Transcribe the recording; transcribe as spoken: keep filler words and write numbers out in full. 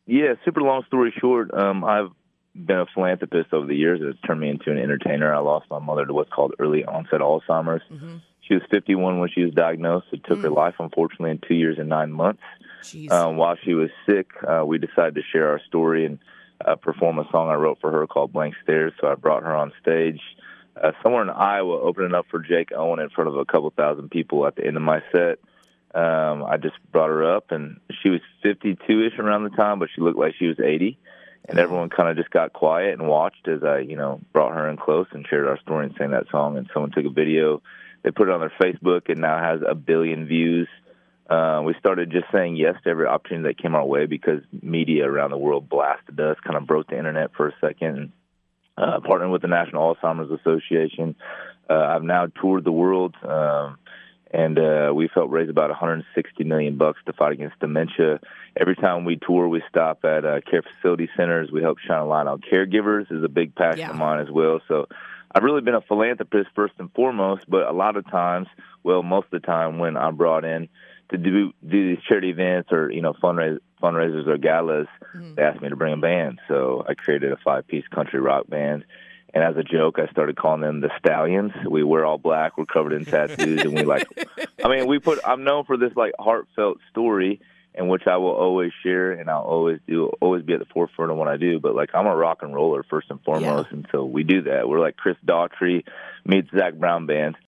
Yeah, super long story short, um, I've been a philanthropist over the years. It's turned me into an entertainer. I lost my mother to what's called early onset Alzheimer's. Mm-hmm. She was fifty-one when she was diagnosed. It took Mm. her life, unfortunately, in two years and nine months. Jeez. Um, while she was sick, uh, we decided to share our story and uh, perform a song I wrote for her called Blank Stares. So I brought her on stage uh, somewhere in Iowa, opening up for Jake Owen in front of a couple thousand people at the end of my set. Um, I just brought her up, and she was fifty-two-ish around the time, but she looked like she was eighty. And everyone kind of just got quiet and watched as I, you know, brought her in close and shared our story and sang that song. And someone took a video. They put it on their Facebook. It now has a billion views. Uh, we started just saying yes to every opportunity that came our way because media around the world blasted us, kind of broke the internet for a second. Uh, partnering with the National Alzheimer's Association. Uh, I've now toured the world. Um, And uh, we helped raise about one hundred sixty million bucks to fight against dementia. Every time we tour, we stop at uh, care facility centers. We help shine a light on caregivers is a big passion Yeah. of mine as well. So I've really been a philanthropist first and foremost, but a lot of times, well, most of the time when I'm brought in to do do these charity events or, you know, fundraise, fundraisers or galas, Mm-hmm. they asked me to bring a band. So I created a five-piece country rock band. And as a joke, I started calling them the Stallions. We wear all black. We're covered in tattoos. And we like, I mean, we put, I'm known for this like heartfelt story in which I will always share and I'll always do, always be at the forefront of what I do. But like, I'm a rock and roller first and foremost. Yeah. And so we do that. We're like Chris Daughtry meets Zach Brown band.